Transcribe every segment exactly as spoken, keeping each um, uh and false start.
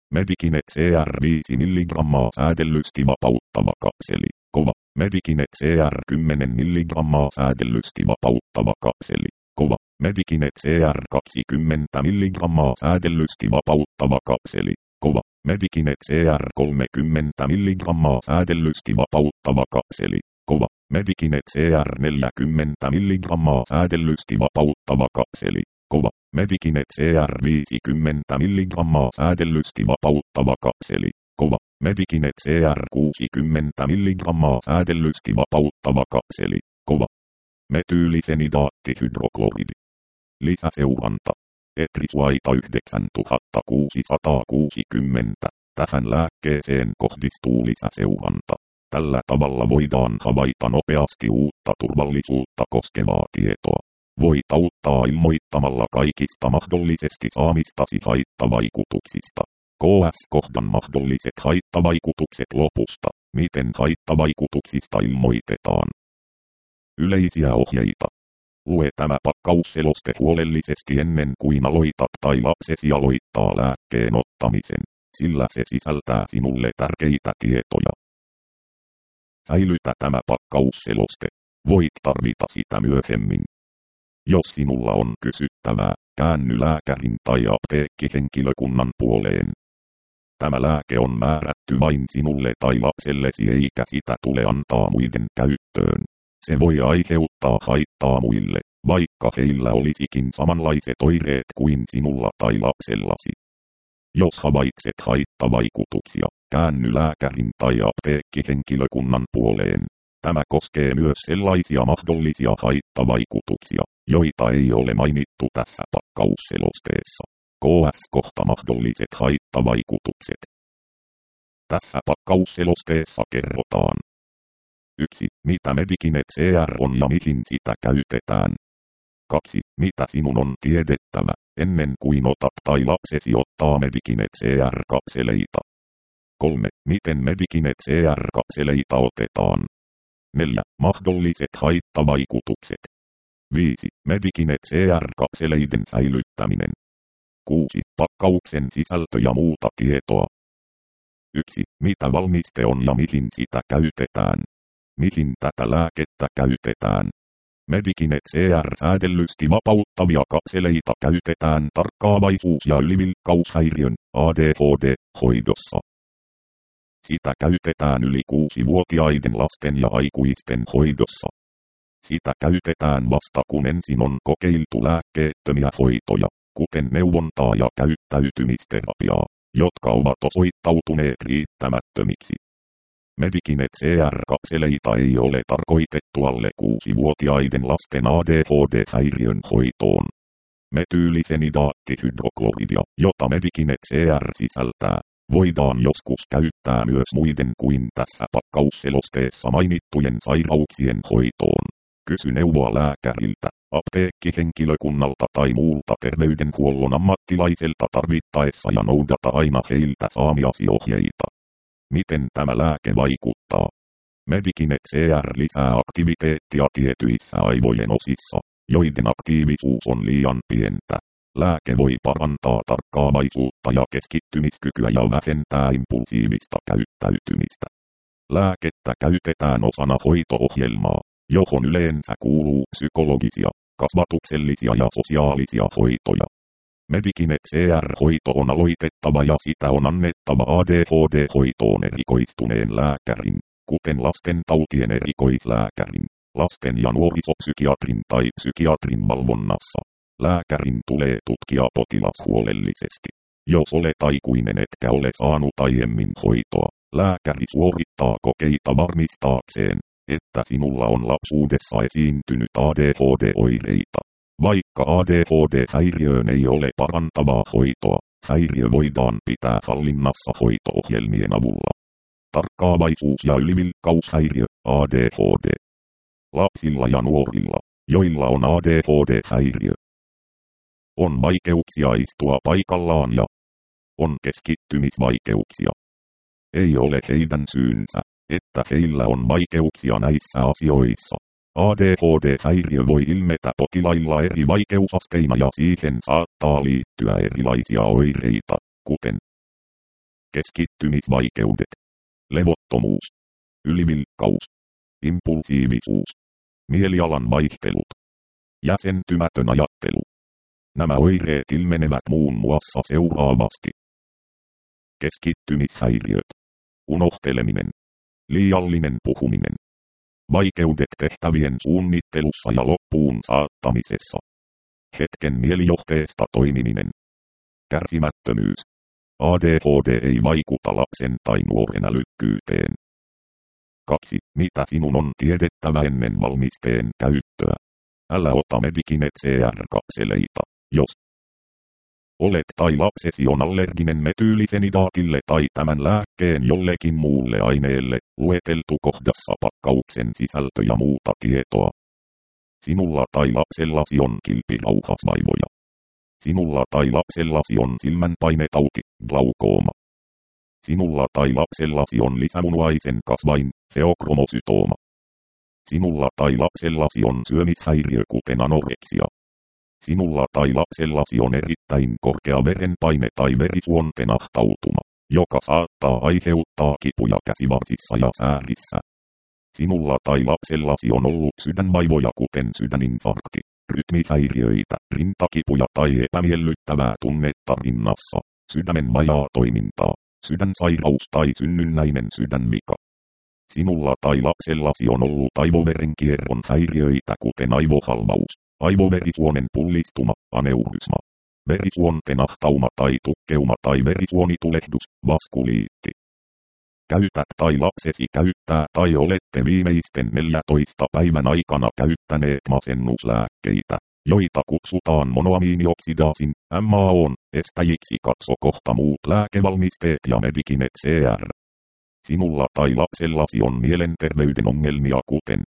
Medikinet C R viisi milligrammaa säädellysti vapauttava kapseli. Kova. Medikinet C R kymmenen milligrammaa säädellysti vapauttava kapseli. Kova. Medikinet C R kaksikymmentä milligrammaa säädellysti vapauttava kapseli. Kova. Medikinet C R kolmekymmentä milligrammaa säädellysti vapauttava kapseli. Kova. Medikinet C R neljäkymmentä milligrammaa säädellysti vapauttava kapseli. Kova. Medikinet C R viisikymmentä milligrammaa säädellysti vapauttava kapseli. Kova. Medikinet C R kuusikymmentä milligrammaa säädellysti vapauttava kapseli. Kova. Metyylifenidaattihydrokloridi. Lisäseuranta. Etrisuaita yhdeksäntuhattakuusisataakuusikymmentä. Tähän lääkkeeseen kohdistuu lisäseuranta. Tällä tavalla voidaan havaita nopeasti uutta turvallisuutta koskevaa tietoa. Voit auttaa ilmoittamalla kaikista mahdollisesti saamistasi haittavaikutuksista. K S-kohdan mahdolliset haittavaikutukset lopusta. Miten haittavaikutuksista ilmoitetaan? Yleisiä ohjeita. Lue tämä pakkausseloste huolellisesti ennen kuin aloitat tai lapsesi aloittaa lääkkeen ottamisen, sillä se sisältää sinulle tärkeitä tietoja. Säilytä tämä pakkausseloste. Voit tarvita sitä myöhemmin. Jos sinulla on kysyttävää, käänny lääkärin tai apteekkihenkilökunnan puoleen. Tämä lääke on määrätty vain sinulle tai lapsellesi eikä sitä tule antaa muiden käyttöön. Se voi aiheuttaa haittaa muille, vaikka heillä olisikin samanlaiset oireet kuin sinulla tai lapsellasi. Jos havaitset haittavaikutuksia, käänny lääkärin tai apteekkihenkilökunnan puoleen. Tämä koskee myös sellaisia mahdollisia haittavaikutuksia, joita ei ole mainittu tässä pakkausselosteessa. K S-kohta mahdolliset haittavaikutukset. Tässä pakkausselosteessa kerrotaan. yksi. Mitä Medikinet C R on ja mihin sitä käytetään. kaksi. Mitä sinun on tiedettävä, ennen kuin otat tai lapsesi ottaa Medikinet C R-kapseleita. kolme. Miten Medikinet C R-kapseleita otetaan. neljä. Mahdolliset haittavaikutukset. viisi. Medikinet C R-kapseleiden säilyttäminen. kuusi. Pakkauksen sisältö ja muuta tietoa. yksi. Mitä valmiste on ja mihin sitä käytetään. Mihin tätä lääkettä käytetään. Medikinet C R-säädellysti vapauttavia kapseleita käytetään tarkkaavaisuus- ja ylivilkkaushäiriön A D H D-hoidossa. Sitä käytetään yli kuusivuotiaiden lasten ja aikuisten hoidossa. Sitä käytetään vasta kun ensin on kokeiltu lääkkeettömiä hoitoja, kuten neuvontaa ja käyttäytymisterapiaa, jotka ovat osoittautuneet riittämättömiksi. Medikinet C R-kapseleita ei ole tarkoitettu alle kuusivuotiaiden lasten A D H D-häiriön hoitoon. Metyylifenidaattihydrokloridia, jota Medikinet C R sisältää, voidaan joskus käyttää myös muiden kuin tässä pakkausselosteessa mainittujen sairauksien hoitoon. Kysy neuvoa lääkäriltä, apteekkihenkilökunnalta tai muulta terveydenhuollon ammattilaiselta tarvittaessa ja noudata aina heiltä saamiasi ohjeita. Miten tämä lääke vaikuttaa? Medikinet C R lisää aktiviteettia tietyissä aivojen osissa, joiden aktiivisuus on liian pientä. Lääke voi parantaa tarkkaavaisuutta ja keskittymiskykyä ja vähentää impulsiivista käyttäytymistä. Lääkettä käytetään osana hoito-ohjelmaa, johon yleensä kuuluu psykologisia, kasvatuksellisia ja sosiaalisia hoitoja. Medikinet C R-hoito on aloitettava ja sitä on annettava A D H D-hoitoon erikoistuneen lääkärin, kuten lastentautien erikoislääkärin, lasten- ja nuorisopsykiatrin tai psykiatrin valvonnassa. Lääkärin tulee tutkia potilas huolellisesti. Jos olet aikuinen etkä ole saanut aiemmin hoitoa, lääkäri suorittaa kokeita varmistaakseen, että sinulla on lapsuudessa esiintynyt A D H D-oireita. Vaikka A D H D-häiriöön ei ole parantavaa hoitoa, häiriö voidaan pitää hallinnassa hoito-ohjelmien avulla. Tarkkaavaisuus- ja ylivilkkaushäiriö, A D H D. Lapsilla ja nuorilla, joilla on A D H D-häiriö, on vaikeuksia istua paikallaan ja on keskittymisvaikeuksia. Ei ole heidän syynsä, että heillä on vaikeuksia näissä asioissa. A D H D-häiriö voi ilmetä potilailla eri vaikeusasteina ja siihen saattaa liittyä erilaisia oireita, kuten keskittymisvaikeudet, levottomuus, ylivilkkaus, impulsiivisuus, mielialan vaihtelut, jäsentymätön ajattelu. Nämä oireet ilmenevät muun muassa seuraavasti. Keskittymishäiriöt, unohteleminen, liiallinen puhuminen, vaikeudet tehtävien suunnittelussa ja loppuun saattamisessa, hetken mielijohteesta toimiminen, kärsimättömyys. A D H D ei vaikuta lapsen tai nuoren älykkyyteen. kaksi. Mitä sinun on tiedettävä ennen valmisteen käyttöä? Älä ota Medikinet C R-kapseleita, jos olet tai lapsesi on allerginen metyylifenidaatille tai tämän lääkkeen jollekin muulle aineelle, lueteltu kohdassa pakkauksen sisältö ja muuta tietoa. Sinulla tai lapsellasi on kilpirauhasvaivoja. Sinulla tai lapsellasi on silmänpainetauti, glaukooma. Sinulla tai lapsellasi on lisämunuaisen kasvain, feokromosytooma. Sinulla tai lapsellasi on syömishäiriö kuten anoreksia. Sinulla tai lapsellasi on erittäin korkea verenpaine tai verisuonten ahtautuma, joka saattaa aiheuttaa kipuja käsivarsissa ja säärissä. Sinulla tai lapsellasi on ollut sydänvaivoja kuten sydäninfarkti, rytmihäiriöitä, rintakipuja tai epämiellyttävää tunnetta rinnassa, sydämen vajaa toimintaa, sydänsairaus tai synnynnäinen sydänvika. Sinulla tai lapsellasi on ollut aivoverenkierron häiriöitä kuten aivohalvaus, aivoverisuonen pullistuma, aneurysma, verisuonten ahtauma tai tukkeuma tai verisuonitulehdus, vaskuliitti. Käytät tai lapsesi käyttää tai olette viimeisten neljäntoista päivän aikana käyttäneet masennuslääkkeitä, joita kutsutaan monoamiinioksidaasin, M A O:n, estäjiksi. Katso kohta muut lääkevalmisteet ja Medikinet C R. Sinulla tai lapsellasi on mielenterveyden ongelmia kuten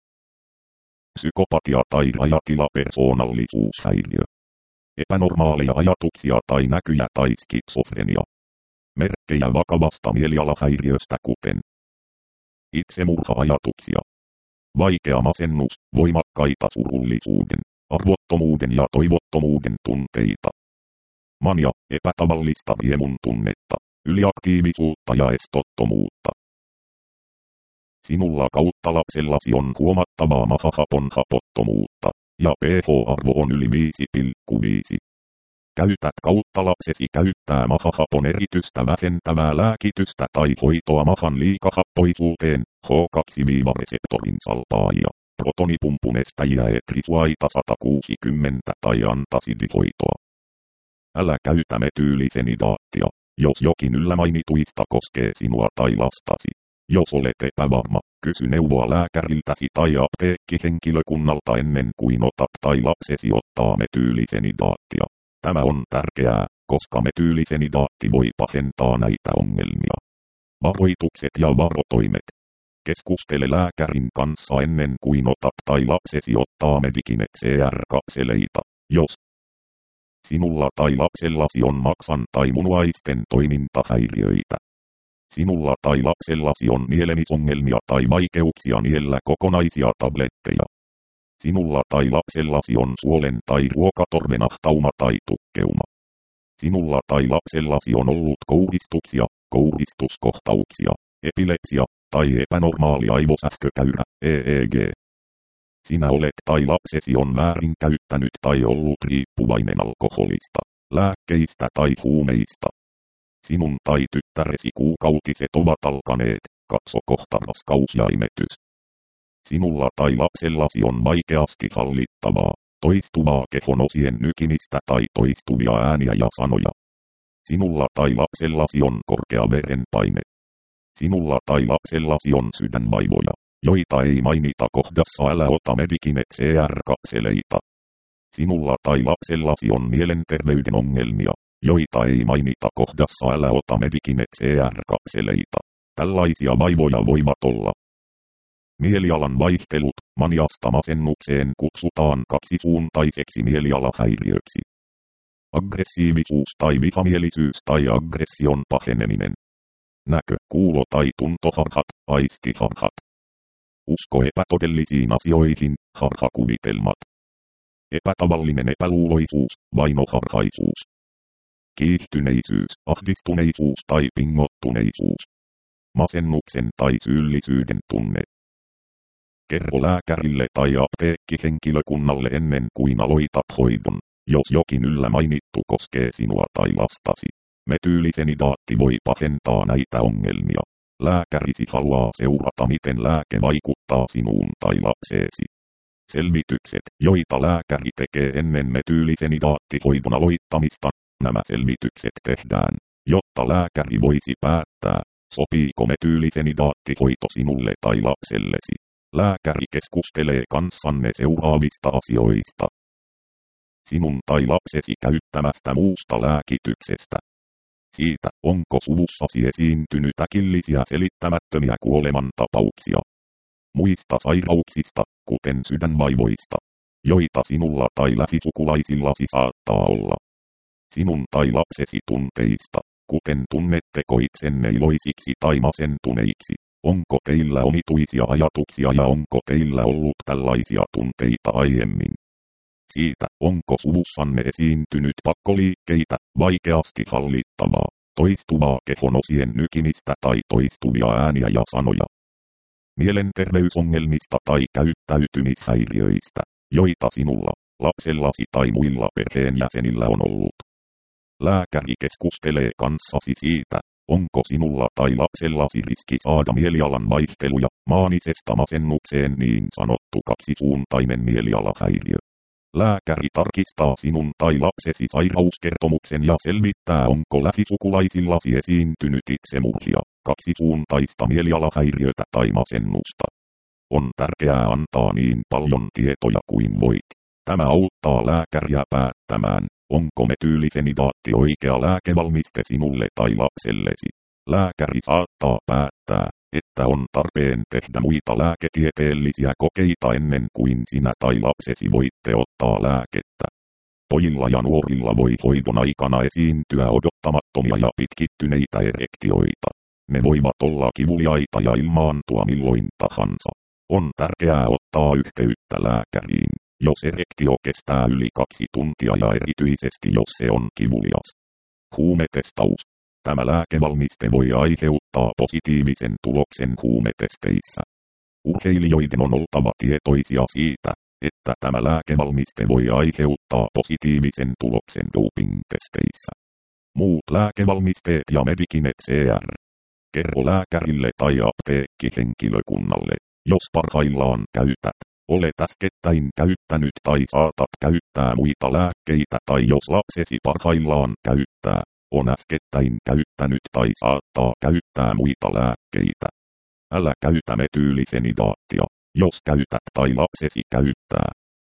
psykopatia tai rajatilapersoonallisuushäiriö, epänormaaleja ajatuksia tai näkyjä tai skitsofrenia, merkkejä vakavasta mielialahäiriöstä kuten itsemurha-ajatuksia, vaikea masennus, voimakkaita surullisuuden, arvottomuuden ja toivottomuuden tunteita, mania, epätavallista riemun tunnetta, yliaktiivisuutta ja estottomuutta. Sinulla kautta lapsellasi on huomattavaa mahahapon hapottomuutta, ja pH-arvo on yli viisi pilkku viisi. Käytät kautta lapsesi käyttää mahahapon eritystä vähentävää lääkitystä tai hoitoa mahan liikahappoisuuteen, H kaksi reseptorin salpaajia, protonipumpun estäjiä etrisuaita sata kuusikymmentä tai antasidihoitoa. Älä käytä metyylifenidaattia, jos jokin yllämainituista koskee sinua tai lastasi. Jos olet epävarma, kysy neuvoa lääkäriltäsi tai apteekkihenkilökunnalta ennen kuin otat tai lapsesi ottaa metyylifenidaattia. Tämä on tärkeää, koska metyylifenidaatti voi pahentaa näitä ongelmia. Varoitukset ja varotoimet. Keskustele lääkärin kanssa ennen kuin otat tai lapsesi ottaa Medikinet C R-kapseleita, jos sinulla tai lapsellasi on maksan tai munuaisten toimintahäiriöitä. Sinulla tai lapsellasi on nielemisongelmia tai vaikeuksia niellä kokonaisia tabletteja. Sinulla tai lapsellasi on suolen tai ruokatorven ahtauma tai tukkeuma. Sinulla tai lapsellasi on ollut kouristuksia, kouristuskohtauksia, epilepsia tai epänormaali aivosähkökäyrä, E E G. Sinä olet tai lapsesi on väärinkäyttänyt tai ollut riippuvainen alkoholista, lääkkeistä tai huumeista. Sinun tai tyttäresi kuukautiset ovat alkaneet, katso kohta raskaus ja imetys. Sinulla tai lapsellasi on vaikeasti hallittavaa, toistuvaa kehonosien nykimistä tai toistuvia ääniä ja sanoja. Sinulla tai lapsellasi on korkea verenpaine. Sinulla tai lapsellasi on sydänvaivoja, joita ei mainita kohdassa älä ota Medikinet C R-kapseleita. Sinulla tai lapsellasi on mielenterveyden ongelmia, joita ei mainita kohdassa älä ota Medikinet C R-kapseleita. Tällaisia vaivoja voivat olla. Mielialan vaihtelut, maniasta masennukseen kutsutaan kaksisuuntaiseksi mielialahäiriöksi. Aggressiivisuus tai vihamielisyys tai aggression paheneminen. Näkö, kuulo tai tuntoharhat, aistiharhat. Usko epätodellisiin asioihin, harhakuvitelmat. Epätavallinen epäluuloisuus, vainoharhaisuus. kiihtyneisyys, ahdistuneisuus tai pingottuneisuus. Masennuksen tai syyllisyyden tunne. Kerro lääkärille tai apteekkihenkilökunnalle ennen kuin aloitat hoidon, jos jokin yllä mainittu koskee sinua tai lastasi. Metyylifenidaatti voi pahentaa näitä ongelmia. Lääkärisi haluaa seurata, miten lääke vaikuttaa sinuun tai lapseesi. Selvitykset, joita lääkäri tekee ennen metyylifenidaattihoidon aloittamista, nämä selvitykset tehdään, jotta lääkäri voisi päättää, sopiiko metyylifenidaattihoito sinulle tai lapsellesi. Lääkäri keskustelee kanssanne seuraavista asioista. Sinun tai lapsesi käyttämästä muusta lääkityksestä. Siitä, onko suvussasi esiintynyt äkillisiä selittämättömiä kuolemantapauksia. Muista sairauksista, kuten sydänvaivoista, joita sinulla tai lähisukulaisillasi saattaa olla. Sinun tai lapsesi tunteista, kuten tunnetteko itsenne iloisiksi tai masentuneiksi. Onko teillä omituisia ajatuksia ja onko teillä ollut tällaisia tunteita aiemmin? Siitä, onko suvussanne esiintynyt pakkoliikkeitä, vaikeasti hallittavaa, toistuvaa kehonosien nykimistä tai toistuvia ääniä ja sanoja. Mielenterveysongelmista tai käyttäytymishäiriöistä, joita sinulla, lapsellasi tai muilla perheenjäsenillä on ollut. Lääkäri keskustelee kanssasi siitä, onko sinulla tai lapsellasi riski saada mielialan vaihteluja, maanisesta masennukseen niin sanottu kaksisuuntainen mielialahäiriö. Lääkäri tarkistaa sinun tai lapsesi sairauskertomuksen ja selvittää, onko lähisukulaisillasi esiintynyt itsemurhia, kaksisuuntaista mielialahäiriötä tai masennusta. On tärkeää antaa niin paljon tietoja kuin voit. Tämä auttaa lääkäriä päättämään, onko metyylifenidaatti oikea lääkevalmiste sinulle tai lapsellesi. Lääkäri saattaa päättää, että on tarpeen tehdä muita lääketieteellisiä kokeita ennen kuin sinä tai lapsesi voitte ottaa lääkettä. Pojilla ja nuorilla voi hoidon aikana esiintyä odottamattomia ja pitkittyneitä erektioita. Ne voivat olla kivuliaita ja ilmaantua milloin tahansa. On tärkeää ottaa yhteyttä lääkäriin, jos erektio kestää yli kaksi tuntia ja erityisesti jos se on kivulias. Huumetestaus. Tämä lääkevalmiste voi aiheuttaa positiivisen tuloksen huumetesteissä. Urheilijoiden on oltava tietoisia siitä, että tämä lääkevalmiste voi aiheuttaa positiivisen tuloksen doping-testeissä. Muut lääkevalmisteet ja Medikinet C R. Kerro lääkärille tai apteekkihenkilökunnalle, jos parhaillaan käytät, olet äskettäin käyttänyt tai saatat käyttää muita lääkkeitä tai jos lapsesi parhaillaan käyttää, on äskettäin käyttänyt tai saattaa käyttää muita lääkkeitä. Älä käytä metyylifenidaattia, jos käytät tai lapsesi käyttää.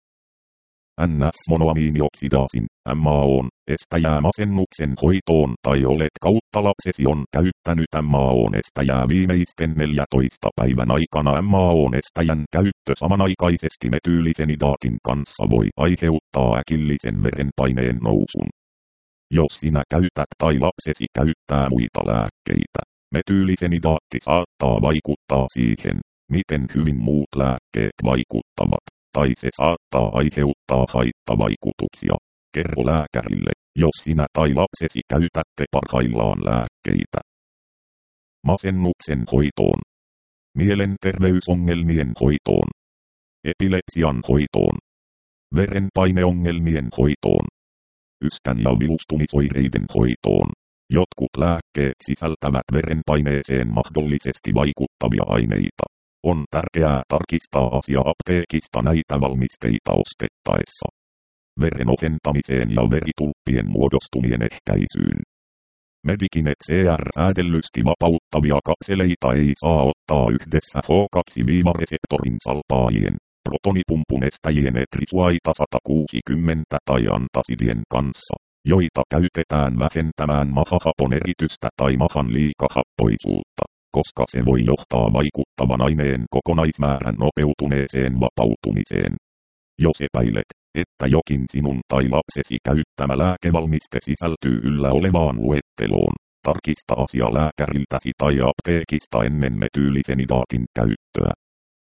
N S-monoamiinioksidaasin, M A O:n, estäjää masennuksen hoitoon tai olet kautta lapsesi on käyttänyt M A O:n estäjää viimeisten neljäntoista päivän aikana. M A O:n estäjän käyttö samanaikaisesti metyylifenidaatin kanssa voi aiheuttaa äkillisen verenpaineen nousun. Jos sinä käytät tai lapsesi käyttää muita lääkkeitä, metyylifenidaatti saattaa vaikuttaa siihen, miten hyvin muut lääkkeet vaikuttavat, tai se saattaa aiheuttaa haittavaikutuksia. Kerro lääkärille, jos sinä tai lapsesi käytätte parhaillaan lääkkeitä. Masennuksen hoitoon. Mielenterveysongelmien hoitoon. Epilepsian hoitoon. Verenpaineongelmien hoitoon. Yskän ja vilustumisoireiden hoitoon. Jotkut lääkkeet sisältävät verenpaineeseen mahdollisesti vaikuttavia aineita. On tärkeää tarkistaa asia apteekista näitä valmisteita ostettaessa. Veren ohentamiseen ja veritulppien muodostumien ehkäisyyn. Medikinet C R-säädellysti vapauttavia kapseleita ei saa ottaa yhdessä H kaksi-reseptorin salpaajien, protonipumpun estäjien etrisuaita sata kuusikymmentä tai antasidien kanssa, joita käytetään vähentämään mahahapon eritystä tai mahan liikahappoisuutta, koska se voi johtaa vaikuttavan aineen kokonaismäärän nopeutuneeseen vapautumiseen. Jos epäilet, että jokin sinun tai lapsesi käyttämä lääkevalmiste sisältyy yllä olevaan luetteloon, tarkista asia lääkäriltäsi tai apteekista ennen metyylifenidaatin käyttöä.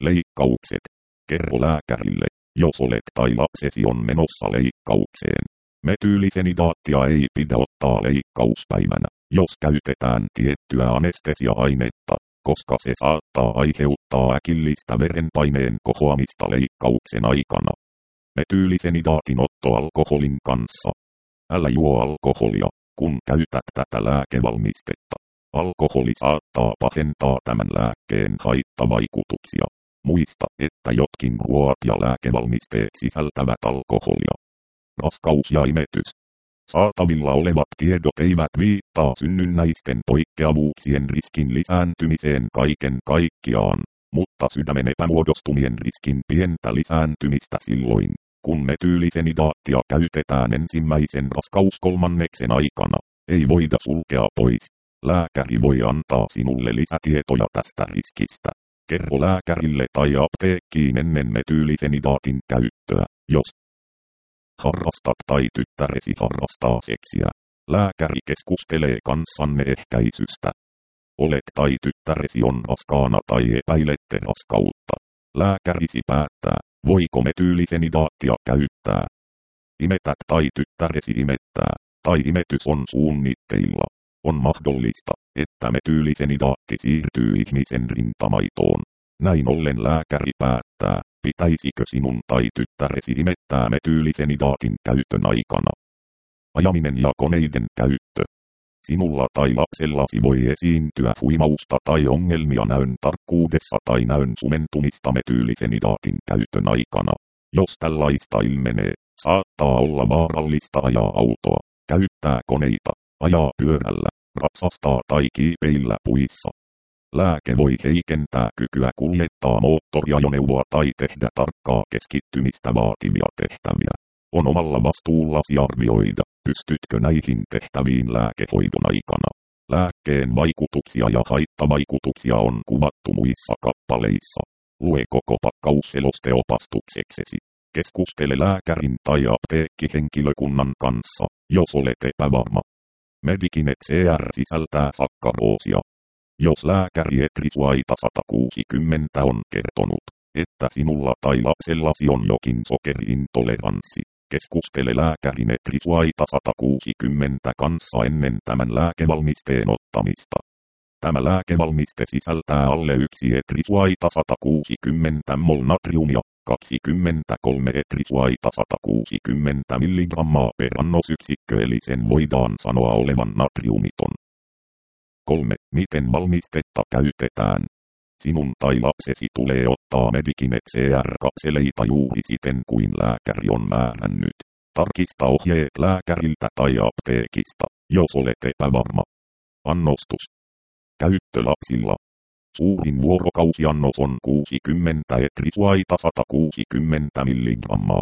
Leikkaukset. Kerro lääkärille, jos olet tai lapsesi on menossa leikkaukseen. Metyylifenidaattia ei pidä ottaa leikkauspäivänä, jos käytetään tiettyä anestesia-ainetta, koska se saattaa aiheuttaa äkillistä verenpaineen kohoamista leikkauksen aikana. Metyylifenidaatin otto alkoholin kanssa. Älä juo alkoholia, kun käytät tätä lääkevalmistetta. Alkoholi saattaa pahentaa tämän lääkkeen haittavaikutuksia. Muista, että jotkin ruoat ja lääkevalmisteet sisältävät alkoholia. Raskaus ja imetys. Saatavilla olevat tiedot eivät viittaa synnynnäisten poikkeavuuksien riskin lisääntymiseen kaiken kaikkiaan, mutta sydämen epämuodostumien riskin pientä lisääntymistä silloin, kun metyylifenidaattia käytetään ensimmäisen raskauskolmanneksen aikana, ei voida sulkea pois. Lääkäri voi antaa sinulle lisätietoja tästä riskistä. Kerro lääkärille tai apteekkiin ennen metyylifenidaatin käyttöä, jos harrastat tai tyttäresi harrastaa seksiä. Lääkäri keskustelee kanssanne ehkäisystä. Olet tai tyttäresi on raskaana tai epäilette raskautta. Lääkärisi päättää, voiko metyylifenidaattia käyttää. Imetät tai tyttäresi imettää, tai imetys on suunnitteilla. On mahdollista, että metyylifenidaatti siirtyy ihmisen rintamaitoon. Näin ollen lääkäri päättää, pitäisikö sinun tai tyttäresi imettää metyylifenidaatin käytön aikana. Ajaminen ja koneiden käyttö. Sinulla tai lapsellasi voi esiintyä huimausta tai ongelmia näön tarkkuudessa tai näön sumentumista metyylifenidaatin käytön aikana. Jos tällaista ilmenee, saattaa olla vaarallista ajaa autoa, käyttää koneita, ajaa pyörällä, ratsastaa tai kiipeillä puissa. Lääke voi heikentää kykyä kuljettaa moottoriajoneuvoa tai tehdä tarkkaa keskittymistä vaativia tehtäviä. On omalla vastuullasi arvioida, pystytkö näihin tehtäviin lääkehoidon aikana. Lääkkeen vaikutuksia ja haittavaikutuksia on kuvattu muissa kappaleissa. Lue koko pakkaus selosteopastukseksesi. Keskustele lääkärin tai apteekkihenkilökunnan kanssa, jos olet epävarma. Medikinet C R sisältää sakkaroosia. Jos lääkäri Etrisuaita sata kuusikymmentä on kertonut, että sinulla tai lapsellasi on jokin sokeriintoleranssi, keskustele lääkärin Etrisuaita sata kuusikymmentä kanssa ennen tämän lääkevalmisteen ottamista. Tämä lääkevalmiste sisältää alle yksi Etrisuaita sata kuusikymmentä mol natriumia, kaksikymmentäkolme Etrisuaita sata kuusikymmentä milligrammaa per annosyksikkö eli sen voidaan sanoa olevan natriumiton. kolme. Miten valmistetta käytetään? Sinun tai lapsesi tulee ottaa Medikinet C R-kapseleita juuri siten kuin lääkäri on määrännyt. Tarkista ohjeet lääkäriltä tai apteekista, jos olet epävarma. Annostus. Käyttö lapsilla. Suurin vuorokausiannos on kuusikymmentä Etrisuaita sata kuusikymmentä milligrammaa.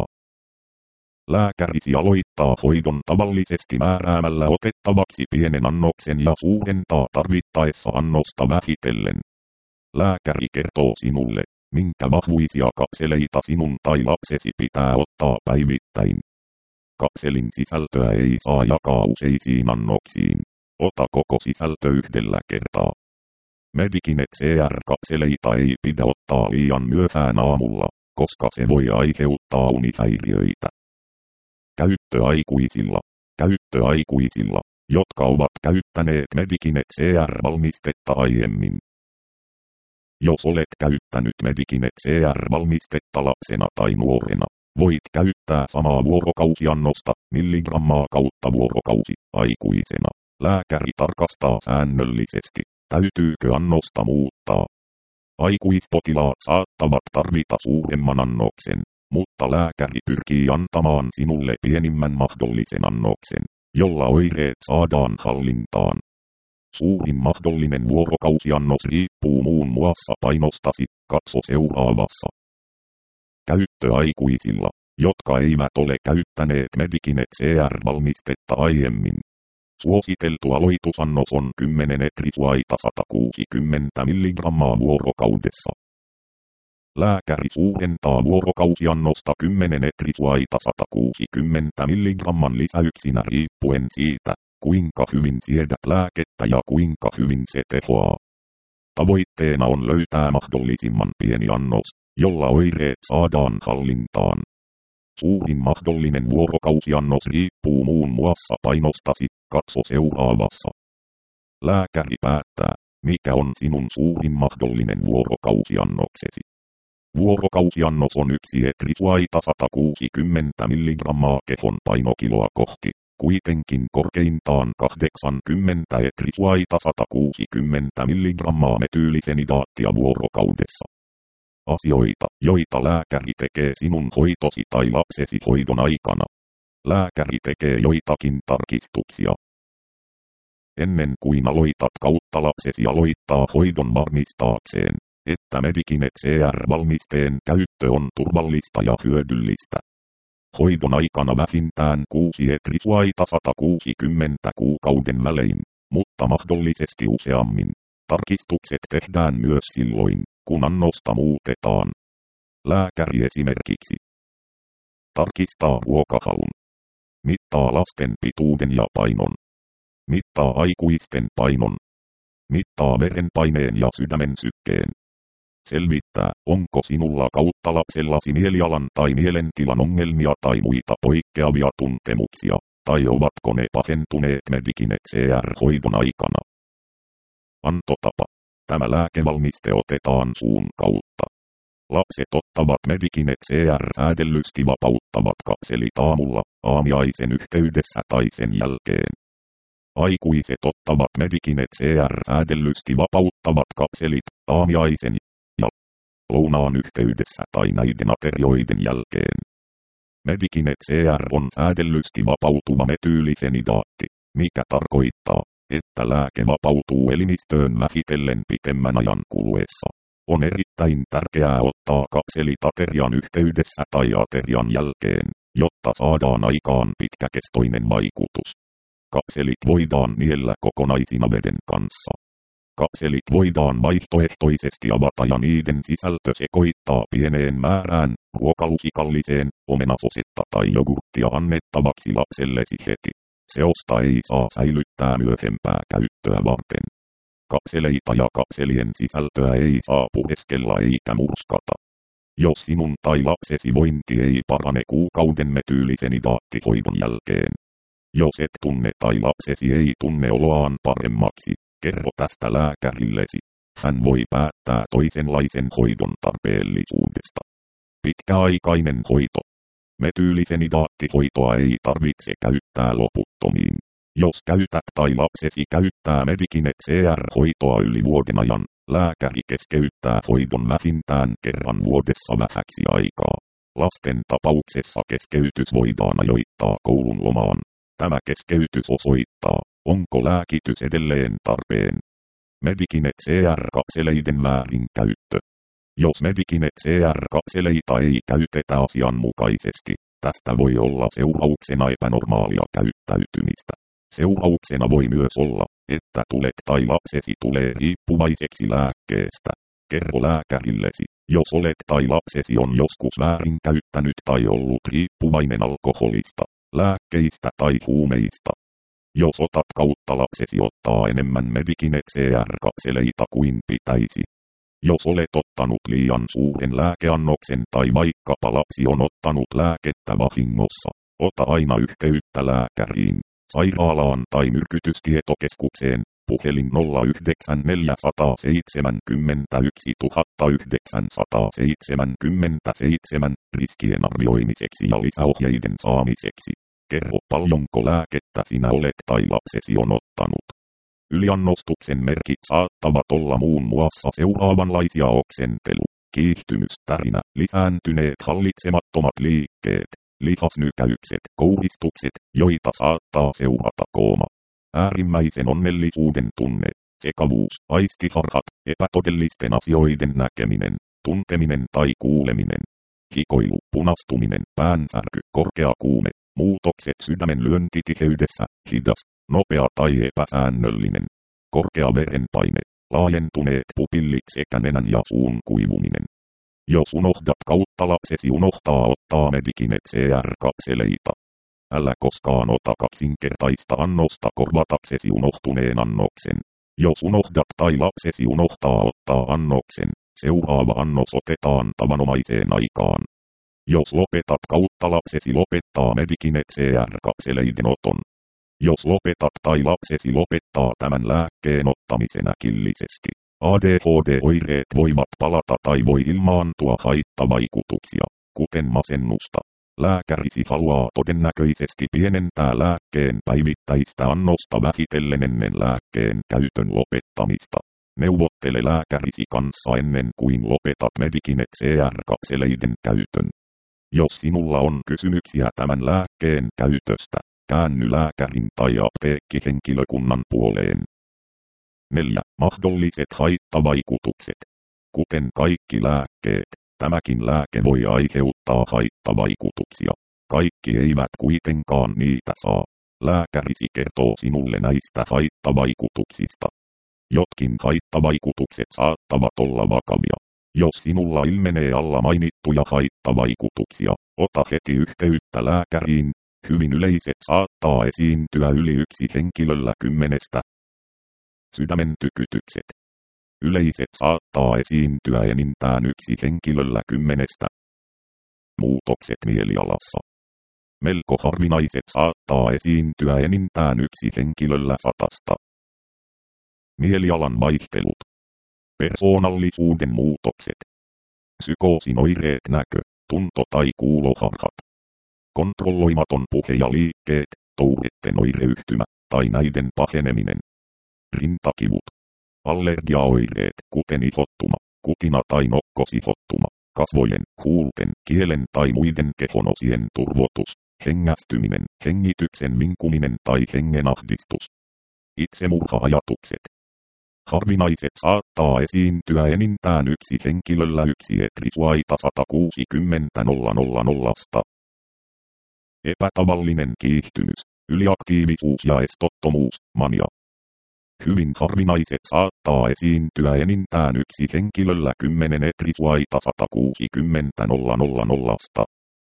Lääkärisi aloittaa hoidon tavallisesti määräämällä otettavaksi pienen annoksen ja suurentaa tarvittaessa annosta vähitellen. Lääkäri kertoo sinulle, minkä vahvuisia kapseleita sinun tai lapsesi pitää ottaa päivittäin. Kapselin sisältöä ei saa jakaa useisiin annoksiin. Ota koko sisältö yhdellä kertaa. Medikinet C R-kapseleita ei pidä ottaa liian myöhään aamulla, koska se voi aiheuttaa unihäiriöitä. Käyttö aikuisilla. Käyttö aikuisilla, jotka ovat käyttäneet Medikinet C R-valmistetta aiemmin. Jos olet käyttänyt Medikinet C R-valmistetta lapsena tai nuorena, voit käyttää samaa vuorokausiannosta, milligrammaa kautta vuorokausi, aikuisena. Lääkäri tarkastaa säännöllisesti, täytyykö annosta muuttaa. Aikuispotilaat saattavat tarvita suuremman annoksen, mutta lääkäri pyrkii antamaan sinulle pienimmän mahdollisen annoksen, jolla oireet saadaan hallintaan. Suurin mahdollinen vuorokausiannos riippuu muun muassa painostasi, katso seuraavassa. Käyttö aikuisilla, jotka eivät ole käyttäneet Medikinet C R-valmistetta aiemmin. Suositeltu aloitusannos on kymmenen Etrisuaita sata kuusikymmentä milligrammaa vuorokaudessa. Lääkäri suurentaa vuorokausiannosta kymmenen Etrisuaita sata kuusikymmentä milligramman lisäyksinä riippuen siitä, kuinka hyvin siedät lääkettä ja kuinka hyvin se tehoaa. Tavoitteena on löytää mahdollisimman pieni annos, jolla oireet saadaan hallintaan. Suurin mahdollinen vuorokausiannos riippuu muun muassa painostasi, katso seuraavassa. Lääkäri päättää, mikä on sinun suurin mahdollinen vuorokausiannoksesi. Vuorokausiannos on yksi etrisuaita sata kuusikymmentä milligrammaa kehon painokiloa kohti, kuitenkin korkeintaan kahdeksankymmentä etrisuaita sata kuusikymmentä milligrammaa metyylisenidaattia vuorokaudessa. Asioita, joita lääkäri tekee sinun hoitosi tai lapsesi hoidon aikana. Lääkäri tekee joitakin tarkistuksia. Ennen kuin aloitat kautta lapsesi aloittaa hoidon varmistaakseen, että Medikine C R-valmisteen käyttö on turvallista ja hyödyllistä. Hoidon aikana vähintään kuusi etrisuaita sata kuusikymmentä kuukauden välein, mutta mahdollisesti useammin. Tarkistukset tehdään myös silloin, kun annosta muutetaan. Lääkäri esimerkiksi tarkistaa ruokahalun, mittaa lasten pituuden ja painon, mittaa aikuisten painon, mittaa verenpaineen ja sydämen sykkeen. Selvittää, onko sinulla kautta lapsellasi mielialan tai mielentilan ongelmia tai muita poikkeavia tuntemuksia, tai ovatko ne pahentuneet Medikine C R-hoidon aikana. Antotapa. Tämä lääkevalmiste otetaan suun kautta. Lapset ottavat Medikine C R-säädellysti vapauttavat kapselit aamulla, aamiaisen yhteydessä tai sen jälkeen. Aikuiset ottavat Medikine C R-säädellysti vapauttavat kapselit aamiaisen ja lounaan yhteydessä tai näiden aterioiden jälkeen. Medikine C R on säädellysti vapautuva metyylisenidaatti, mikä tarkoittaa, että lääke vapautuu elimistöön vähitellen pitemmän ajan kuluessa. On erittäin tärkeää ottaa kapselit aterian yhteydessä tai aterian jälkeen, jotta saadaan aikaan pitkäkestoinen vaikutus. Kapselit voidaan niellä kokonaisina veden kanssa. Kapselit voidaan vaihtoehtoisesti avata ja niiden sisältö sekoittaa pieneen määrään, ruokalusikalliseen, omenasosetta tai jogurttia annettavaksi lapsellesi heti. Seosta ei saa säilyttää myöhempää käyttöä varten. Kapseleita ja kapselien sisältöä ei saa puheskella eikä murskata. Jos sinun tai lapsesi vointi ei parane kuukauden metyylisenidaattihoidon jälkeen. Jos et tunne tai lapsesi ei tunne oloaan paremmaksi, kerro tästä lääkärillesi. Hän voi päättää toisenlaisen hoidon tarpeellisuudesta. Pitkäaikainen hoito. Metyylisenidaattihoitoa ei tarvitse käyttää loputtomiin. Jos käytät tai lapsesi käyttää Medikine C R-hoitoa yli vuoden ajan, lääkäri keskeyttää hoidon vähintään kerran vuodessa vähäksi aikaa. Lasten tapauksessa keskeytys voidaan ajoittaa koulun lomaan. Tämä keskeytys osoittaa, onko lääkitys edelleen tarpeen. Medikine C R-kapseleiden väärinkäyttö. Jos Medikine C R-kapseleita ei käytetä asianmukaisesti, tästä voi olla seurauksena epänormaalia käyttäytymistä. Seurauksena voi myös olla, että tulet tai lapsesi tulee riippuvaiseksi lääkkeestä. Kerro lääkärillesi, jos olet tai lapsesi on joskus väärinkäyttänyt tai ollut riippuvainen alkoholista, lääkkeistä tai huumeista. Jos otat kautta lapsesi ottaa enemmän Medikine C R-kapseleita kuin pitäisi. Jos olet ottanut liian suuren lääkeannoksen tai vaikkapa lapsi on ottanut lääkettä vahingossa, ota aina yhteyttä lääkäriin, sairaalaan tai myrkytystietokeskukseen, puhelin nolla yhdeksän neljä seitsemän yksi yhdeksän seitsemän seitsemän, riskien arvioimiseksi ja lisäohjeiden saamiseksi. Kerro paljonko lääkettä sinä olet tai lapsesi on ottanut. Yliannostuksen merkit saattavat olla muun muassa seuraavanlaisia: oksentelu, kiihtymys, tärinä, lisääntyneet hallitsemattomat liikkeet, lihasnykäykset, kouristukset, joita saattaa seurata kooma, äärimmäisen onnellisuuden tunne, sekavuus, aistiharhat, epätodellisten asioiden näkeminen, tunteminen tai kuuleminen, hikoilu, punastuminen, päänsärky, korkea kuume, muutokset sydämen lyöntitiheydessä, hidas, nopea tai epäsäännöllinen, korkea verenpaine, laajentuneet pupillit sekä nenän ja suun kuivuminen. Jos unohdat kautta lapsesi unohtaa ottaa Medikine C R-kapseleita. Älä koskaan ota kaksinkertaista annosta korvataksesi unohtuneen annoksen. Jos unohdat tai lapsesi unohtaa ottaa annoksen, seuraava annos otetaan tavanomaiseen aikaan. Jos lopetat kautta lapsesi lopettaa Medikinet-C R-kapseleiden Jos lopetat tai lapsesi lopettaa tämän lääkkeen ottamisen äkillisesti, A D H D-oireet voivat palata tai voi ilmaantua haittavaikutuksia, kuten masennusta. Lääkärisi haluaa todennäköisesti pienentää lääkkeen päivittäistä annosta vähitellen ennen lääkkeen käytön lopettamista. Neuvottele lääkärisi kanssa ennen kuin lopetat Medikinet-C R-kapseleiden käytön. Jos sinulla on kysymyksiä tämän lääkkeen käytöstä, käänny lääkärin tai apteekkihenkilökunnan puoleen. neljä. Mahdolliset haittavaikutukset. Kuten kaikki lääkkeet, tämäkin lääke voi aiheuttaa haittavaikutuksia. Kaikki eivät kuitenkaan niitä saa. Lääkärisi kertoo sinulle näistä haittavaikutuksista. Jotkin haittavaikutukset saattavat olla vakavia. Jos sinulla ilmenee alla mainittuja haittavaikutuksia, ota heti yhteyttä lääkäriin. Hyvin yleiset saattaa esiintyä yli yksi henkilöllä kymmenestä. Sydämen tykytykset. Yleiset saattaa esiintyä enintään yksi henkilöllä kymmenestä. Muutokset mielialassa. Melko harvinaiset saattaa esiintyä enintään yksi henkilöllä satasta. Mielialan vaihtelut. Persoonallisuuden muutokset. Psykoosin oireet näkö, tunto tai kuuloharhat. Kontrolloimaton puhe ja liikkeet, Touretten oireyhtymä, tai näiden paheneminen. Rintakivut. Allergiaoireet, kuten ihottuma, kutina tai nokkosihottuma, kasvojen, huulten, kielen tai muiden kehonosien turvotus, hengästyminen, hengityksen vinkuminen tai hengenahdistus. Itsemurha-ajatukset. Harvinaiset saattaa esiintyä enintään yksi henkilöllä yksi etrisuaita sata kuusikymmentä nolla. Epätavallinen kiihtymys, yliaktiivisuus ja estottomuus, mania. Hyvin harvinaiset saattaa esiintyä enintään yksi henkilöllä kymmenen etrisuaita sata kuusikymmentä nolla.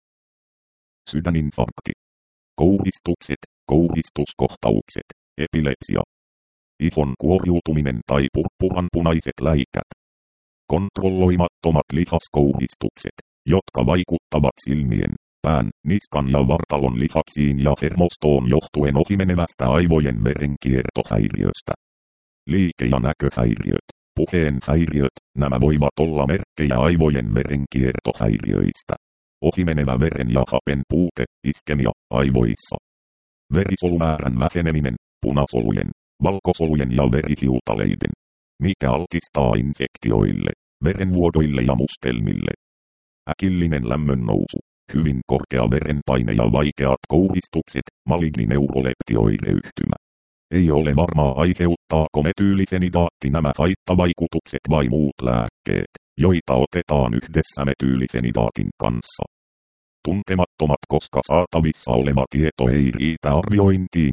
Sydäninfarkti. Kouristukset, kouristuskohtaukset, epilepsia. Ihon kuoriutuminen tai purppuranpunaiset läikät. Kontrolloimattomat lihaskouristukset, jotka vaikuttavat silmien, pään, niskan ja vartalon lihaksiin ja hermostoon johtuen ohimenevästä aivojen verenkiertohäiriöstä. Liike- ja näköhäiriöt, puheen häiriöt, nämä voivat olla merkkejä aivojen verenkiertohäiriöistä. Ohimenevä veren ja hapen puute, iskemia, aivoissa. Verisuolumäärän väheneminen, punasolujen, valkosolujen ja verihiutaleiden, mikä altistaa infektioille, verenvuodoille ja mustelmille. Äkillinen lämmönnousu, hyvin korkea verenpaine ja vaikeat kouristukset, maligni neuroleptioireyhtymä. Ei ole varmaa aiheuttaako metyylifenidaatti nämä haittavaikutukset vai muut lääkkeet, joita otetaan yhdessä metyylifenidaatin kanssa. Tuntemattomat, koska saatavissa oleva tieto ei riitä arviointiin.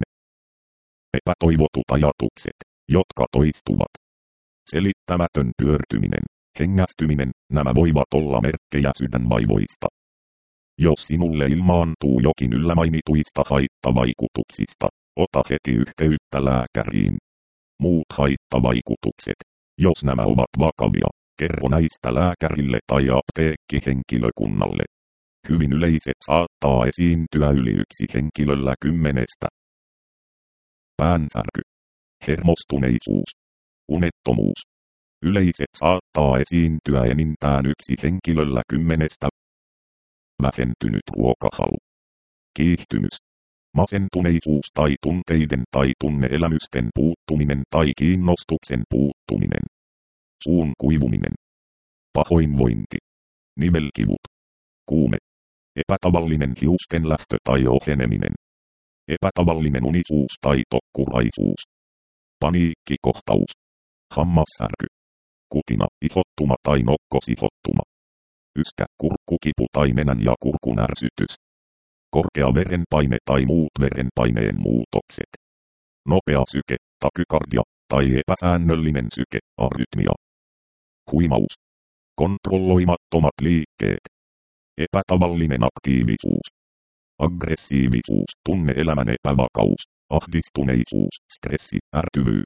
Epätoivotut ajatukset, jotka toistuvat. Selittämätön pyörtyminen, hengästyminen, nämä voivat olla merkkejä sydänvaivoista. Jos sinulle ilmaantuu jokin yllämainituista haittavaikutuksista, ota heti yhteyttä lääkäriin. Muut haittavaikutukset, jos nämä ovat vakavia, kerro näistä lääkärille tai apteekkihenkilökunnalle. Hyvin yleiset saattaa esiintyä yli yksi henkilöllä kymmenestä. Päänsärky. Hermostuneisuus. Unettomuus. Yleiset saattaa esiintyä enintään yksi henkilöllä kymmenestä. Vähentynyt ruokahalu. Kiihtymys. Masentuneisuus tai tunteiden tai tunneelämysten puuttuminen tai kiinnostuksen puuttuminen. Suun kuivuminen. Pahoinvointi. Nivelkivut. Kuume. Epätavallinen hiusten lähtö tai oheneminen. Epätavallinen unisuus tai tokkuraisuus. Paniikkikohtaus. Hammassärky. Kutina, ihottuma tai nokkosihottuma. Yskä, kurkkukipu tai nenän ja kurkun ärsytys. Korkea verenpaine tai muut verenpaineen muutokset. Nopea syke, takykardia, tai epäsäännöllinen syke, arytmia. Huimaus. Kontrolloimattomat liikkeet. Epätavallinen aktiivisuus. Aggressiivisuus, tunne-elämän epävakaus, ahdistuneisuus, stressi, ärtyvyys.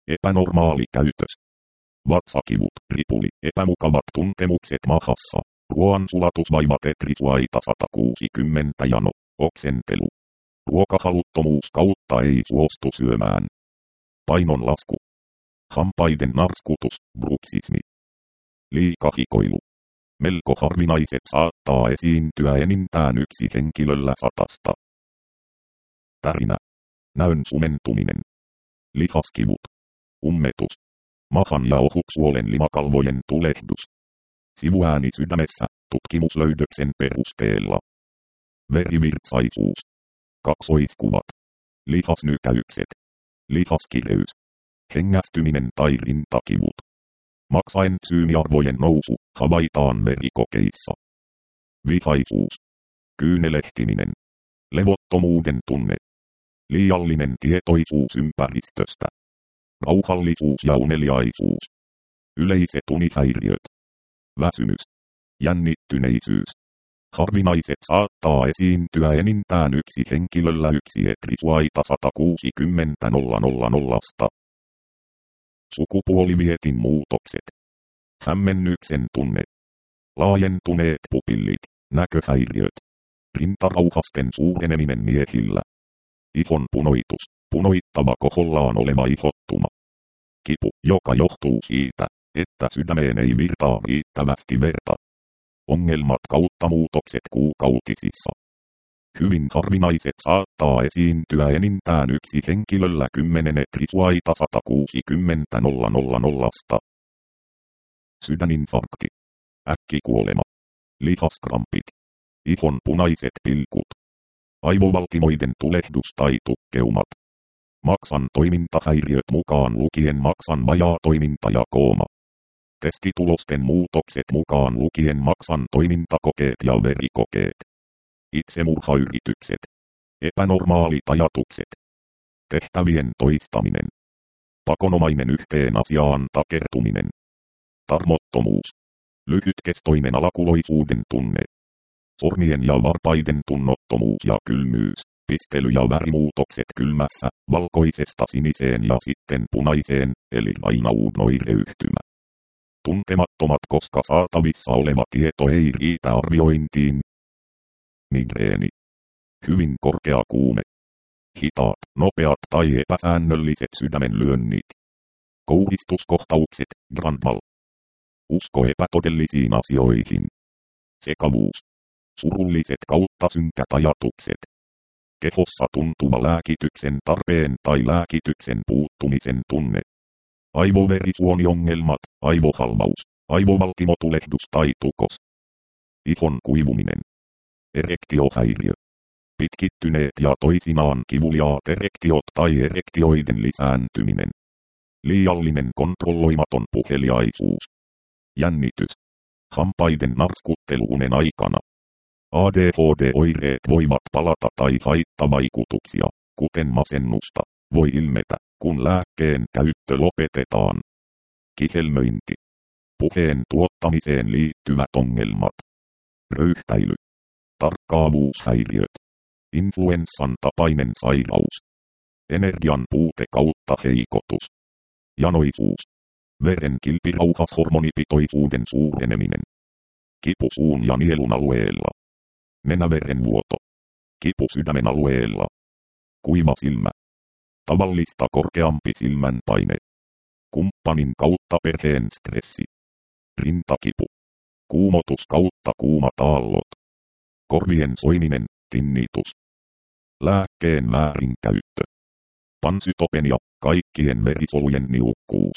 Epänormaali käytös. Vatsakivut, ripuli, epämukavat tuntemukset mahassa, Ruoansulatusvaiva Tetrisuaita sata kuusikymmentä jano, oksentelu. Ruokahaluttomuus kautta ei suostu syömään. Painon lasku. Hampaiden narskutus, bruksismi. Liikahikoilu. Melko harvinaiset saattaa esiintyä enintään yksi henkilöllä satasta. Tärinä. Näön sumentuminen. Lihaskivut. Ummetus. Mahan ja ohuksuolen limakalvojen tulehdus. Sivuääni sydämessä, tutkimuslöydöksen perusteella. Verivirtsaisuus. Kaksoiskuvat. Lihasnykäykset. Lihaskireys. Hengästyminen tai rintakivut. Maksaentsyymiarvojen nousu havaitaan verikokeissa. Vihaisuus. Kyynelehtiminen. Levottomuuden tunne. Liiallinen tietoisuus ympäristöstä. Rauhallisuus ja uneliaisuus. Yleiset unihäiriöt. Väsymys. Jännittyneisyys. Harvinaiset saattaa esiintyä enintään yksi henkilöllä yksi Tetrisuaita sata kuusikymmentä nolla nolla nolla. Sukupuolivietin muutokset. Hämmennyksen tunne. Laajentuneet pupillit, näköhäiriöt. Rintarauhasten suureneminen miehillä. Ihon punoitus, punoittava kohollaan oleva ihottuma. Kipu, joka johtuu siitä, että sydämeen ei virtaa riittävästi verta. Ongelmat kautta muutokset kuukautisissa. Hyvin harvinaiset saattaa esiintyä enintään yksi henkilöllä kymmenen Tetrisuaita sata kuusikymmentä nolla nolla nolla. Sydäninfarkti. Äkkikuolema. Lihaskrampit. Ihon punaiset pilkut. Aivovaltimoiden tulehdus tai tukkeumat. Maksan toimintahäiriöt mukaan lukien maksan vajaa toiminta ja kooma. Testitulosten muutokset mukaan lukien maksan toimintakokeet ja verikokeet. Itsemurhayritykset. Epänormaalit ajatukset. Tehtävien toistaminen. Pakonomainen yhteen asiaan takertuminen. Tarmottomuus. Lyhytkestoinen alakuloisuuden tunne. Sormien ja varpaiden tunnottomuus ja kylmyys. Pistely- ja värimuutokset kylmässä, valkoisesta siniseen ja sitten punaiseen, eli lainaunoireyhtymä. Tuntemattomat, koska saatavissa oleva tieto ei riitä arviointiin. Migreeni. Hyvin korkea kuume. Hitaat, nopeat tai epäsäännölliset sydämenlyönnit. Kouhistuskohtaukset, grand mal. Usko epätodellisiin asioihin. Sekavuus. Surulliset kautta synkät ajatukset. Kehossa tuntuva lääkityksen tarpeen tai lääkityksen puuttumisen tunne. Aivoverisuoniongelmat, aivohalvaus, aivovaltimotulehdus tai tukos. Ihon kuivuminen. Erektiohäiriö. Pitkittyneet ja toisinaan kivuliaat erektiot tai erektioiden lisääntyminen. Liiallinen kontrolloimaton puheliaisuus. Jännitys. Hampaiden narskuttelu unen aikana. A D H D-oireet voivat palata tai haittavaikutuksia, kuten masennusta, voi ilmetä, kun lääkkeen käyttö lopetetaan. Kihelmöinti. Puheen tuottamiseen liittyvät ongelmat. Röyhtäily. Tarkkaavuushäiriöt. Influenssan tapainen sairaus. Energian puute kautta heikotus. Janoisuus. Veren kilpirauhashormonipitoisuuden suureneminen. Kipu suun ja nielun alueella. Nenäverenvuoto. Kipu sydämen alueella. Kuiva silmä. Tavallista korkeampi silmänpaine. Kumppanin kautta perheen stressi. Rintakipu. Kuumotus kautta kuumat aallot. Korvien soiminen, tinnitus. Lääkkeen väärinkäyttö. Pansytopenia, kaikkien verisolujen niukkuus.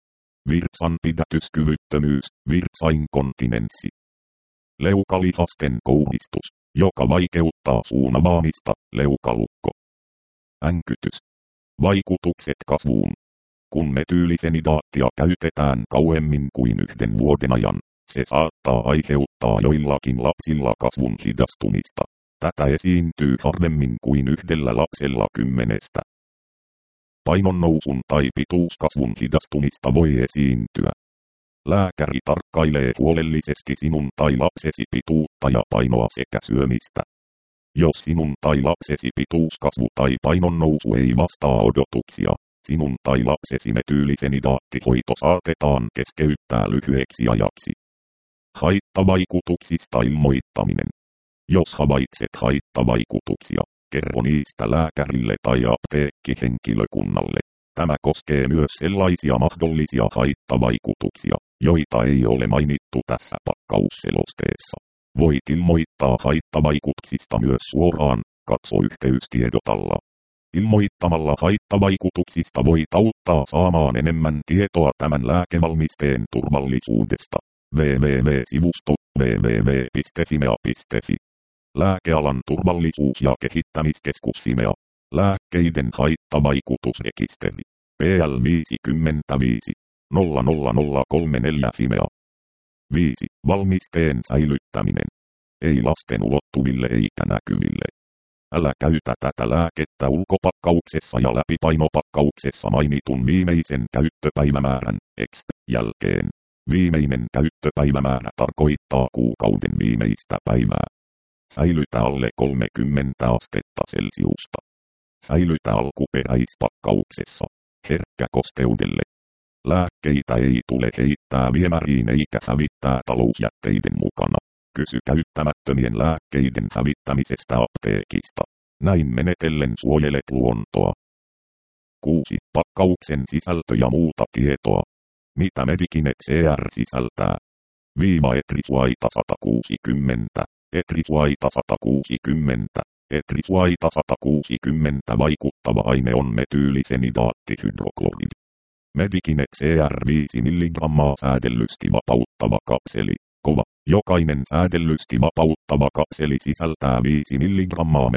Virtsanpidätyskyvyttömyys, virtsainkontinenssi. Leukalihasten kouhistus, joka vaikeuttaa suun avaamista, leukalukko. Änkytys. Vaikutukset kasvuun. Kun metyylifenidaattia käytetään kauemmin kuin yhden vuoden ajan, se saattaa aiheuttaa joillakin lapsilla kasvun hidastumista. Tätä esiintyy harvemmin kuin yhdellä lapsella kymmenestä. Painonnousun tai pituuskasvun hidastumista voi esiintyä. Lääkäri tarkkailee huolellisesti sinun tai lapsesi pituutta ja painoa sekä syömistä. Jos sinun tai lapsesi pituuskasvu tai painonnousu ei vastaa odotuksia, sinun tai lapsesi metyylifenidaattihoito saatetaan keskeyttää lyhyeksi ajaksi. Haittavaikutuksista ilmoittaminen. Jos havaitset haittavaikutuksia, kerro niistä lääkärille tai apteekkihenkilökunnalle. Tämä koskee myös sellaisia mahdollisia haittavaikutuksia, joita ei ole mainittu tässä pakkausselosteessa. Voit ilmoittaa haittavaikutuksista myös suoraan, katso yhteystiedot alla. Ilmoittamalla haittavaikutuksista voit auttaa saamaan enemmän tietoa tämän lääkevalmisteen turvallisuudesta. double-u double-u double-u piste sivusto double-u double-u double-u piste fimea piste fi. Lääkealan turvallisuus- ja kehittämiskeskus Fimea. Lääkkeiden haittavaikutusrekisteri. P L viisikymmentäviisi nolla nolla nolla kolme neljä Fimea. viisi. Valmisteen säilyttäminen. Ei lasten ulottuville eikä näkyville. Älä käytä tätä lääkettä ulkopakkauksessa ja läpipainopakkauksessa mainitun viimeisen käyttöpäivämäärän X jälkeen. Viimeinen käyttöpäivämäärä tarkoittaa kuukauden viimeistä päivää. Säilytä alle kolmekymmentä astetta Celsiusta. Säilytä alkuperäispakkauksessa. Herkkä kosteudelle. Lääkkeitä ei tule heittää viemäriin eikä hävittää talousjätteiden mukana. Kysy käyttämättömien lääkkeiden hävittämisestä apteekista. Näin menetellen suojelet luontoa. kuusi. Pakkauksen sisältö ja muuta tietoa. Mitä Medikinet C R sisältää? Viiva etrisuaita sata kuusikymmentä. Etrisuaita sata kuusikymmentä. Etrisuaita sata kuusikymmentä vaikuttava aine on metyylifenidaattihydrokloridi. Medikinet C R viisi milligrammaa säädellysti vapauttava kapseli. Kova. Jokainen säädellysti vapauttava kapseli sisältää viisi milligrammaa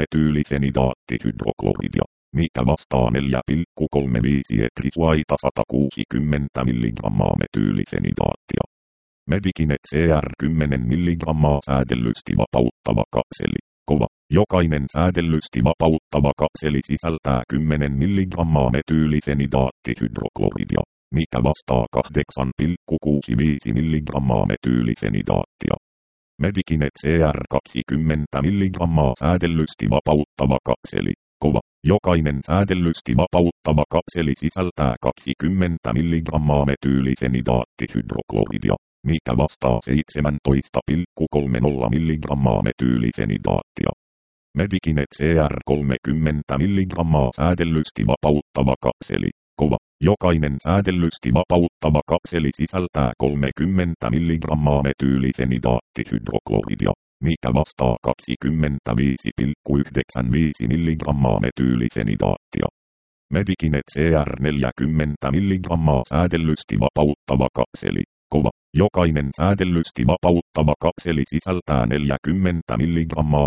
metyylifenidaattihydrokloridia, mikä vastaa neljä pilkku kolmekymmentäviisi etrisuaita sata kuusikymmentä milligrammaa metyylifenidaattia. Medikinet C R kymmenen milligrammaa säädellysti vapauttava kapseli. Kova. Jokainen säädellysti vapauttava kapseli sisältää kymmenen milligrammaa metyylifenidaattihydrokloridia, mikä vastaa kahdeksan pilkku kuusikymmentäviisi milligrammaa metyylifenidaattia. Medikinet C R kaksikymmentä milligrammaa säädellysti vapauttava kapseli. Kova. Jokainen säädellysti vapauttava kapseli sisältää kaksikymmentä milligrammaa metyylifenidaattihydrokloridia, mikä vastaa seitsemäntoista pilkku kolmekymmentä milligrammaa metyylifenidaattia. Medikinet C R kolmekymmentä milligrammaa säädellysti vapauttava kapseli. Kova. Jokainen säädellysti vapauttava kapseli sisältää kolmekymmentä milligrammaa metyylifenidaattihydrokloridia, mikä vastaa kaksikymmentäviisi pilkku yhdeksänkymmentäviisi milligrammaa metyylifenidaattia. Medikinet C R neljäkymmentä milligrammaa säädellysti vapauttava kapseli. Kova. Jokainen säädellysti vapauttava kapseli sisältää neljäkymmentä milligrammaa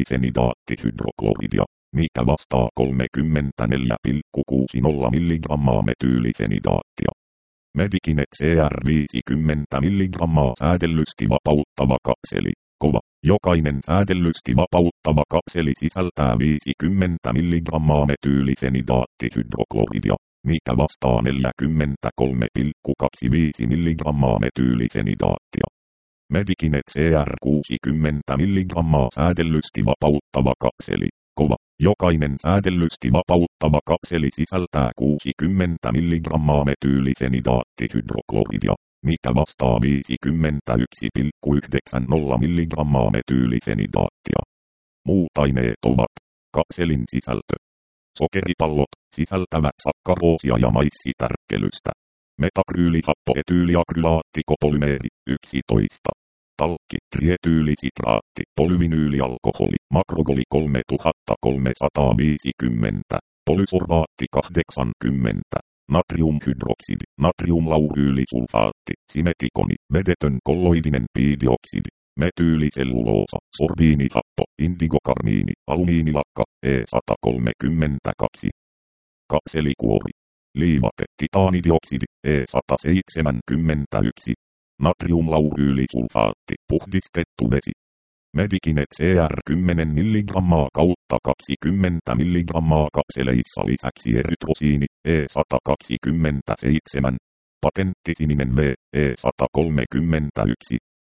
metyylifenidaattihydrokloridia, mikä vastaa kolmekymmentäneljä pilkku kuusikymmentä milligrammaa metyylifenidaattia. Medikinet C R viisikymmentä milligrammaa säädellysti vapauttava kapseli. Kova. Jokainen säädellysti vapauttava kapseli sisältää viisikymmentä milligrammaa metyylifenidaattihydrokloridia, mikä vastaa neljäkymmentäkolme pilkku kaksikymmentäviisi milligrammaa metyylifenidaattia. Medikinet C R kuusikymmentä milligrammaa säädellysti vapauttava kapseli. Kova. Jokainen säädellysti vapauttava kapseli sisältää kuusikymmentä milligrammaa metyylifenidaattihydrokloridia, mikä vastaa viisikymmentäyksi pilkku yhdeksänkymmentä milligrammaa metyylifenidaattia. Muut aineet ovat: kapselin sisältö. Sokeripallot sisältävät sakkaroosia ja maissitärkkelystä. Metakryylihattoetyyliakrylaattikopolymeeri yksitoista. Talkki, trietyylisitраatti, polyvinyylialkoholi, makrogoli kolmetuhattakolmesataaviisikymmentä, polysorbaatti kahdeksankymmentä, natriumhydroksidi, natriumlauryylisulfaatti, simetikoni, vedetön kolloidinen piidioksidi, metyyliselluloosa, sorbiinihappo, indigokarmiini, alumiinilakka, E sata kolmekymmentäkaksi. Kapselikuori. Liivate, titaanidioksidi, E sata seitsemänkymmentäyksi. Natriumlauryylisulfaatti, puhdistettu vesi. Medikinet C R kymmenen milligrammaa kautta kaksikymmentä milligrammaa kapseleissa lisäksi erytrosiini, E sata kaksikymmentäseitsemän. Patenttisininen V, E sata kolmekymmentäyksi.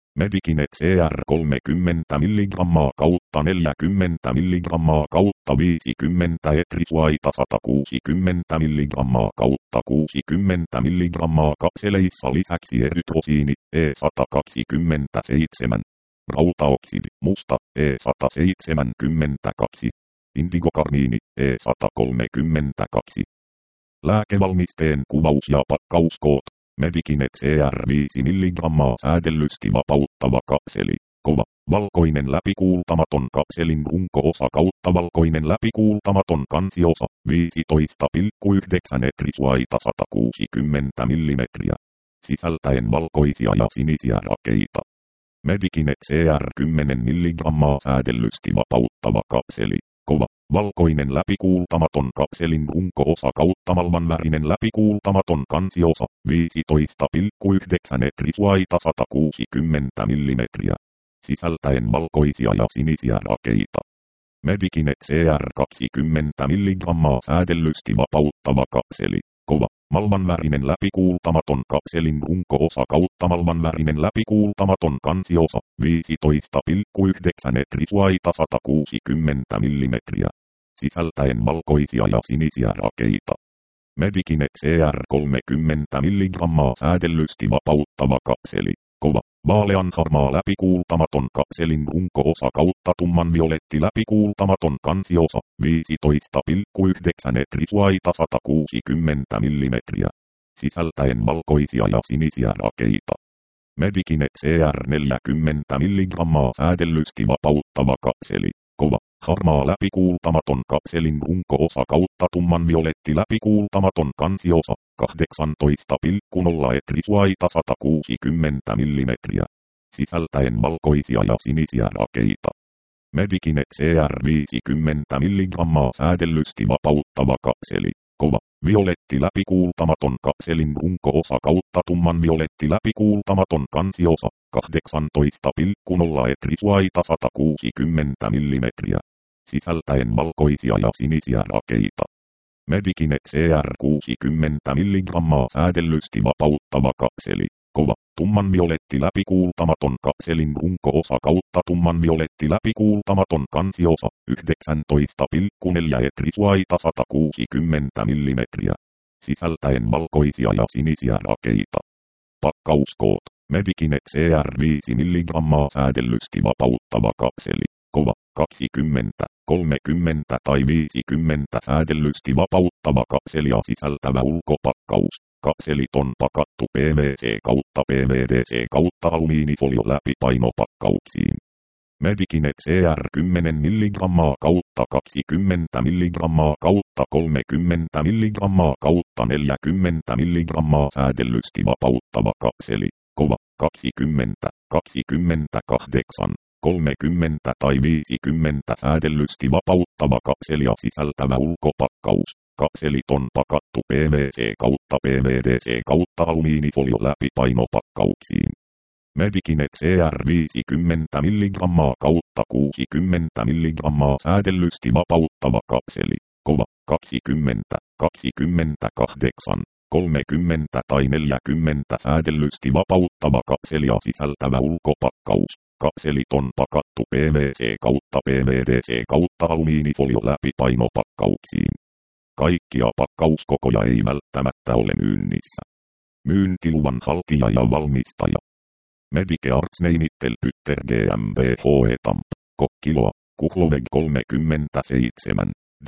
Medikinet C R kolmekymmentä milligrammaa kautta neljäkymmentä milligrammaa kautta viisikymmentä Etrisuaita sata kuusikymmentä milligrammaa kautta kuusikymmentä milligrammaa kapseleissa lisäksi erytrosiini E sata kaksikymmentäseitsemän. Rautaoksidi musta E sata seitsemänkymmentäkaksi. Indigokarmiini E sata kolmekymmentäkaksi. Lääkevalmisteen kuvaus ja pakkauskoot. Medikinet C R viisi milligrammaa säädellysti vapauttava kapseli. Kova, valkoinen läpikuultamaton kapselin runko-osa kautta valkoinen läpikuultamaton kansiosa, viisitoista pilkku yhdeksän etrisuaita sata kuusikymmentä millimetriä. Sisältäen valkoisia ja sinisiä rakeita. Medikinet C R kymmenen milligrammaa säädellysti vapauttava kapseli. Kova, valkoinen läpikuultamaton kapselin runko-osa kautta malvanvärinen läpikuultamaton kansiosa, viisitoista pilkku yhdeksän etrisuaita sata kuusikymmentä millimetriä. Sisältäen valkoisia ja sinisiä rakeita. Medikinet C R kaksikymmentä milligrammaa säädellysti vapauttava kapseli. Kova, malvanvärinen läpikuultamaton kapselin runko-osa kautta malvanvärinen läpikuultamaton kansiosa, viisitoista pilkku yhdeksän etrisuaita sata kuusikymmentä millimetriä. Sisältäen valkoisia ja sinisiä rakeita. Medikinet C R kolmekymmentä milligrammaa säädellysti vapauttava kapseli. Kova, vaaleanharmaa läpikuultamaton kapselin runko-osa kautta tummanvioletti läpikuultamaton kansiosa, viisitoista pilkku yhdeksän etrisuaita sata kuusikymmentä millimetriä. Sisältäen valkoisia ja sinisiä rakeita. Medikinet C R neljäkymmentä milligrammaa säädellysti vapauttava kapseli. Kova, harmaa läpikuultamaton kapselin runko-osa kautta tummanvioletti läpikuultamaton kansiosa, kahdeksantoista pilkku nolla etrisuaita sata kuusikymmentä millimetriä. Sisältäen valkoisia ja sinisiä rakeita. Medikinet C R viisikymmentä milligrammaa säädellysti vapauttava kapseli. Kova, violetti läpikuultamaton kapselin runko-osa kautta tummanvioletti läpikuultamaton kansiosa, kahdeksantoista pilkku nolla etrisuaita sata kuusikymmentä millimetriä. Sisältäen valkoisia ja sinisiä rakeita. Medikinet C R kuusikymmentä milligrammaa säädellysti vapauttava kapseli. Kova, tummanvioletti läpikuultamaton kapselin runko-osa kautta tummanvioletti läpikuultamaton kansiosa, yhdeksäntoista pilkku neljä etrisuaita sata kuusikymmentä millimetriä. Sisältäen valkoisia ja sinisiä rakeita. Pakkauskoot. Medikinet C R viisi milligrammaa säädellysti vapauttava kapseli. Kova, kaksikymmentä, kolmekymmentä tai viisikymmentä säädellysti vapauttava kapselia sisältävä ulkopakkaus. Kapselit on pakattu P V C kautta P V D C kautta alumiinifolio läpi painopakkauksiin. Medikinet C R kymmenen milligrammaa kautta kaksikymmentä milligrammaa kautta kolmekymmentä milligrammaa kautta neljäkymmentä milligrammaa säädellysti vapauttava kapseli. Kova, kaksikymmentä, kaksikymmentäkahdeksan, kolmekymmentä tai viisikymmentä säädellysti vapauttava kapselia sisältävä ulkopakkaus. Kapselit on pakattu P V C kautta P V D C kautta alumiinifolio läpi painopakkauksiin. Medikinet C R viisikymmentä milligrammaa kautta kuusikymmentä milligrammaa säädellysti vapauttava kapseli. Kova, kaksikymmentä, kaksikymmentäkahdeksan, kolmekymmentä tai neljäkymmentä säädellysti vapauttava kapselia sisältävä ulkopakkaus. Kapselit on pakattu P V C kautta P V D C kautta alumiinifolio läpi painopakkauksiin. Kaikkia pakkauskokoja ei välttämättä ole myynnissä. Myyntiluvan haltija ja valmistaja. Medike Arts Neimittel Pytter GmbH Etamp, Kokkiloa, Kuhloveg kolmekymmentäseitsemän, D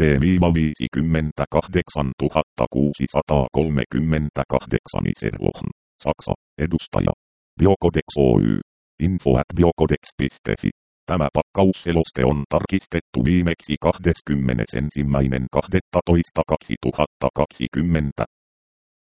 viisikymmentäkahdeksan kuusikymmentäkahdeksan Iserlohn, Saksa, edustaja. Biocodex Oy. Info at biocodex piste fi. Tämä pakkausseloste on tarkistettu viimeksi kahdeskymmenesensimmäinen kahdestoista kaksituhattakaksikymmentä.